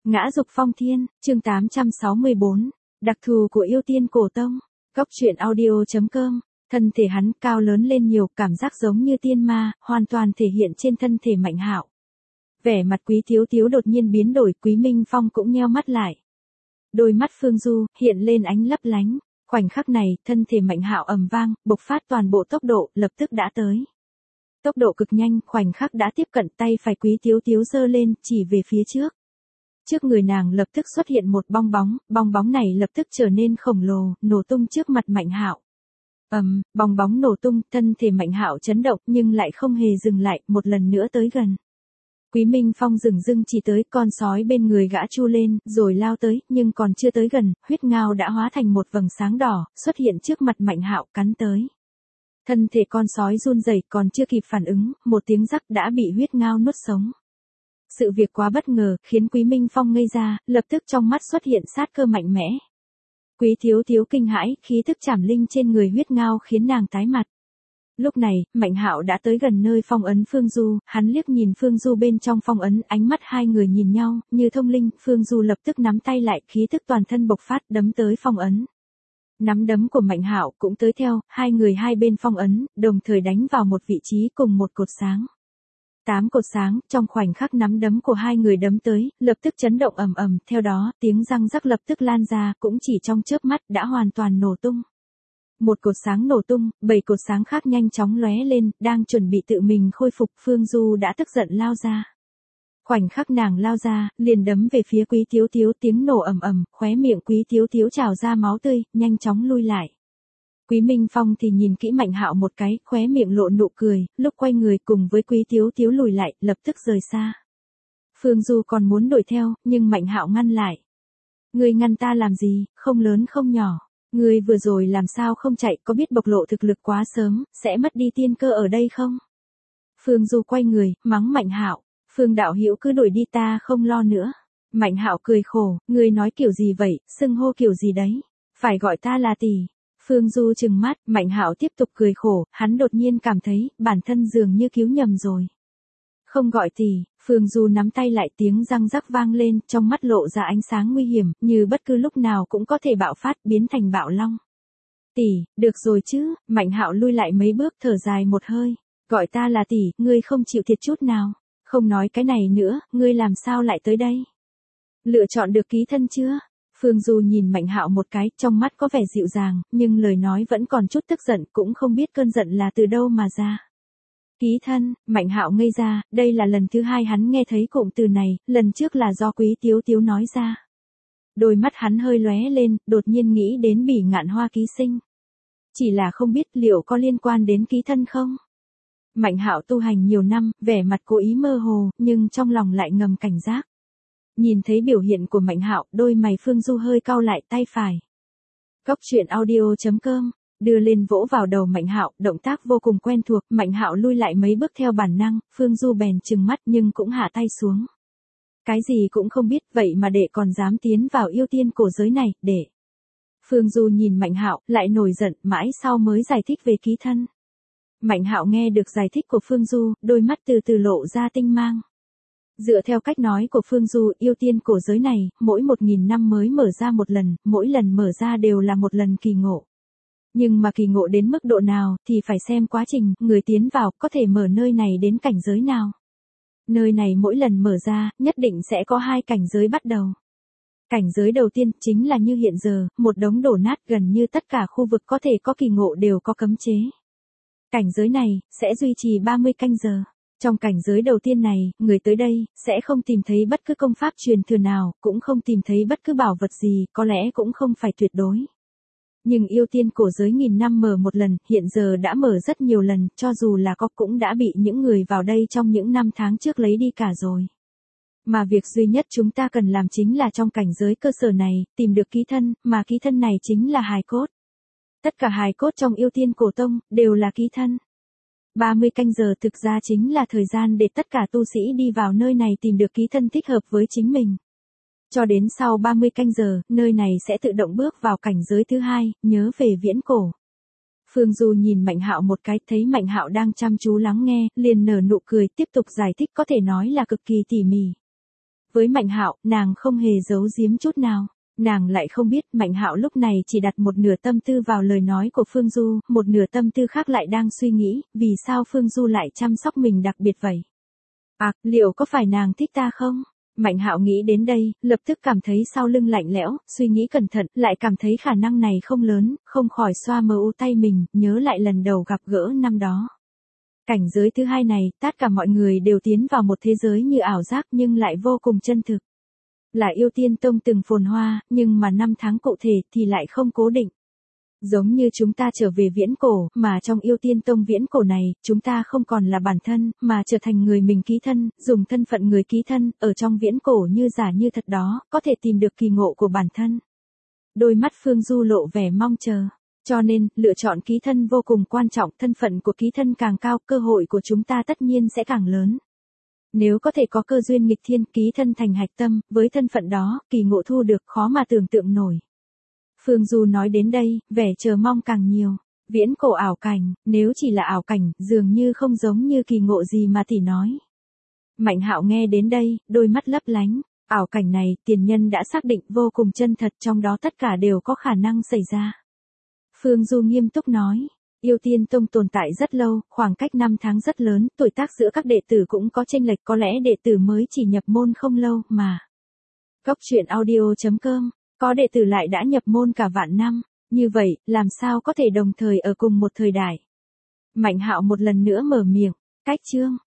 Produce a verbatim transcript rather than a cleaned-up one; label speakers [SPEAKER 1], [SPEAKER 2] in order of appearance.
[SPEAKER 1] Ngã dục phong thiên, chương tám trăm sáu mươi bốn, đặc thù của yêu tiên cổ tông. Góc truyện audio chấm com. Thân thể hắn cao lớn lên nhiều, cảm giác giống như tiên ma, hoàn toàn thể hiện trên thân thể Mạnh Hạo. Vẻ mặt Quý Thiếu Thiếu đột nhiên biến đổi, Quý Minh Phong cũng nheo mắt lại. Đôi mắt Phương Du hiện lên ánh lấp lánh, khoảnh khắc này, thân thể Mạnh Hạo ầm vang, bộc phát toàn bộ tốc độ, lập tức đã tới. Tốc độ cực nhanh, khoảnh khắc đã tiếp cận, tay phải Quý Thiếu Thiếu giơ lên, chỉ về phía trước. Trước người nàng lập tức xuất hiện một bong bóng, bong bóng này lập tức trở nên khổng lồ, nổ tung trước mặt Mạnh Hạo. Ầm, um, bong bóng nổ tung, thân thể Mạnh Hạo chấn động nhưng lại không hề dừng lại, một lần nữa tới gần. Quý Minh Phong dừng dưng chỉ tới, con sói bên người gã chu lên, rồi lao tới, nhưng còn chưa tới gần, huyết ngao đã hóa thành một vầng sáng đỏ, xuất hiện trước mặt Mạnh Hạo, cắn tới. Thân thể con sói run rẩy, còn chưa kịp phản ứng, một tiếng rắc đã bị huyết ngao nuốt sống. Sự việc quá bất ngờ, khiến Quý Minh Phong ngây ra, lập tức trong mắt xuất hiện sát cơ mạnh mẽ. Quý Thiếu Thiếu kinh hãi, khí thức trảm linh trên người huyết ngao khiến nàng tái mặt. Lúc này, Mạnh Hạo đã tới gần nơi phong ấn Phương Du, hắn liếc nhìn Phương Du bên trong phong ấn, ánh mắt hai người nhìn nhau, như thông linh, Phương Du lập tức nắm tay lại, khí thức toàn thân bộc phát, đấm tới phong ấn. Nắm đấm của Mạnh Hạo cũng tới theo, hai người hai bên phong ấn, đồng thời đánh vào một vị trí cùng một cột sáng. Tám cột sáng, trong khoảnh khắc nắm đấm của hai người đấm tới, lập tức chấn động ầm ầm, theo đó, tiếng răng rắc lập tức lan ra, cũng chỉ trong chớp mắt đã hoàn toàn nổ tung. Một cột sáng nổ tung, bảy cột sáng khác nhanh chóng lóe lên, đang chuẩn bị tự mình khôi phục, Phương Du đã tức giận lao ra. Khoảnh khắc nàng lao ra, liền đấm về phía Quý Thiếu Thiếu, tiếng nổ ầm ầm, khóe miệng Quý Thiếu Thiếu trào ra máu tươi, nhanh chóng lui lại. Quý Minh Phong thì nhìn kỹ Mạnh Hạo một cái, khóe miệng lộ nụ cười, lúc quay người cùng với Quý Thiếu Thiếu lùi lại, lập tức rời xa. Phương Du còn muốn đuổi theo, nhưng Mạnh Hạo ngăn lại. Ngươi ngăn ta làm gì, không lớn không nhỏ. Ngươi vừa rồi làm sao không chạy, có biết bộc lộ thực lực quá sớm, sẽ mất đi tiên cơ ở đây không? Phương Du quay người, mắng Mạnh Hạo, Phương đạo hữu cứ đuổi đi, ta không lo nữa. Mạnh Hạo cười khổ, ngươi nói kiểu gì vậy, xưng hô kiểu gì đấy, phải gọi ta là tỷ. Phương Du trừng mắt, Mạnh Hạo tiếp tục cười khổ, hắn đột nhiên cảm thấy, bản thân dường như cứu nhầm rồi. Không gọi tỷ, Phương Du nắm tay lại, tiếng răng rắc vang lên, trong mắt lộ ra ánh sáng nguy hiểm, như bất cứ lúc nào cũng có thể bạo phát, biến thành bạo long. Tỷ, được rồi chứ, Mạnh Hạo lui lại mấy bước, thở dài một hơi, gọi ta là tỷ, ngươi không chịu thiệt chút nào, không nói cái này nữa, ngươi làm sao lại tới đây? Lựa chọn được ký thân chưa? Phương Du nhìn Mạnh Hạo một cái, trong mắt có vẻ dịu dàng, nhưng lời nói vẫn còn chút tức giận, cũng không biết cơn giận là từ đâu mà ra. Ký thân, Mạnh Hạo ngây ra, đây là lần thứ hai hắn nghe thấy cụm từ này, lần trước là do Quý Thiếu Thiếu nói ra. Đôi mắt hắn hơi lóe lên, đột nhiên nghĩ đến Bỉ Ngạn Hoa ký sinh. Chỉ là không biết liệu có liên quan đến ký thân không? Mạnh Hạo tu hành nhiều năm, vẻ mặt cố ý mơ hồ, nhưng trong lòng lại ngầm cảnh giác. Nhìn thấy biểu hiện của Mạnh Hạo, đôi mày Phương Du hơi cau lại, tay phải. Góc truyện audio chấm com, đưa lên vỗ vào đầu Mạnh Hạo, động tác vô cùng quen thuộc, Mạnh Hạo lui lại mấy bước theo bản năng, Phương Du bèn trừng mắt nhưng cũng hạ tay xuống. Cái gì cũng không biết, vậy mà đệ còn dám tiến vào yêu tiên cổ giới này, đệ. Phương Du nhìn Mạnh Hạo, lại nổi giận, mãi sau mới giải thích về ký thân. Mạnh Hạo nghe được giải thích của Phương Du, đôi mắt từ từ lộ ra tinh mang. Dựa theo cách nói của Phương Du, yêu tiên cổ giới này, mỗi một nghìn năm mới mở ra một lần, mỗi lần mở ra đều là một lần kỳ ngộ. Nhưng mà kỳ ngộ đến mức độ nào, thì phải xem quá trình, người tiến vào, có thể mở nơi này đến cảnh giới nào. Nơi này mỗi lần mở ra, nhất định sẽ có hai cảnh giới bắt đầu. Cảnh giới đầu tiên, chính là như hiện giờ, một đống đổ nát, gần như tất cả khu vực có thể có kỳ ngộ đều có cấm chế. Cảnh giới này, sẽ duy trì ba mươi canh giờ. Trong cảnh giới đầu tiên này, người tới đây, sẽ không tìm thấy bất cứ công pháp truyền thừa nào, cũng không tìm thấy bất cứ bảo vật gì, có lẽ cũng không phải tuyệt đối. Nhưng yêu tiên cổ giới nghìn năm mở một lần, hiện giờ đã mở rất nhiều lần, cho dù là có cũng đã bị những người vào đây trong những năm tháng trước lấy đi cả rồi. Mà việc duy nhất chúng ta cần làm chính là trong cảnh giới cơ sở này, tìm được ký thân, mà ký thân này chính là hài cốt. Tất cả hài cốt trong yêu tiên cổ tông, đều là ký thân. ba mươi canh giờ thực ra chính là thời gian để tất cả tu sĩ đi vào nơi này tìm được ký thân thích hợp với chính mình. Cho đến sau ba mươi canh giờ, nơi này sẽ tự động bước vào cảnh giới thứ hai, nhớ về viễn cổ. Phương Du nhìn Mạnh Hạo một cái, thấy Mạnh Hạo đang chăm chú lắng nghe, liền nở nụ cười, tiếp tục giải thích, có thể nói là cực kỳ tỉ mỉ. Với Mạnh Hạo, nàng không hề giấu giếm chút nào. Nàng lại không biết Mạnh Hạo lúc này chỉ đặt một nửa tâm tư vào lời nói của Phương Du, một nửa tâm tư khác lại đang suy nghĩ, vì sao Phương Du lại chăm sóc mình đặc biệt vậy? À, liệu có phải nàng thích ta không? Mạnh Hạo nghĩ đến đây, lập tức cảm thấy sau lưng lạnh lẽo, suy nghĩ cẩn thận, lại cảm thấy khả năng này không lớn, không khỏi xoa mờ u tay mình, nhớ lại lần đầu gặp gỡ năm đó. Cảnh giới thứ hai này, tất cả mọi người đều tiến vào một thế giới như ảo giác nhưng lại vô cùng chân thực. Là Yêu Tiên Tông từng phồn hoa, nhưng mà năm tháng cụ thể thì lại không cố định. Giống như chúng ta trở về viễn cổ, mà trong Yêu Tiên Tông viễn cổ này, chúng ta không còn là bản thân, mà trở thành người mình ký thân, dùng thân phận người ký thân, ở trong viễn cổ như giả như thật đó, có thể tìm được kỳ ngộ của bản thân. Đôi mắt Phương Du lộ vẻ mong chờ. Cho nên, lựa chọn ký thân vô cùng quan trọng, thân phận của ký thân càng cao, cơ hội của chúng ta tất nhiên sẽ càng lớn. Nếu có thể có cơ duyên nghịch thiên ký thân thành hạch tâm, với thân phận đó, kỳ ngộ thu được khó mà tưởng tượng nổi. Phương Du nói đến đây, vẻ chờ mong càng nhiều. Viễn cổ ảo cảnh, nếu chỉ là ảo cảnh, dường như không giống như kỳ ngộ gì mà tỷ nói. Mạnh Hạo nghe đến đây, đôi mắt lấp lánh. Ảo cảnh này, tiền nhân đã xác định vô cùng chân thật, trong đó tất cả đều có khả năng xảy ra. Phương Du nghiêm túc nói. Yêu Tiên Tông tồn tại rất lâu, khoảng cách năm tháng rất lớn, tuổi tác giữa các đệ tử cũng có chênh lệch, có lẽ đệ tử mới chỉ nhập môn không lâu mà. Cốc truyện audio chấm com, có đệ tử lại đã nhập môn cả vạn năm, như vậy, làm sao có thể đồng thời ở cùng một thời đại? Mạnh Hạo một lần nữa mở miệng, cách chương.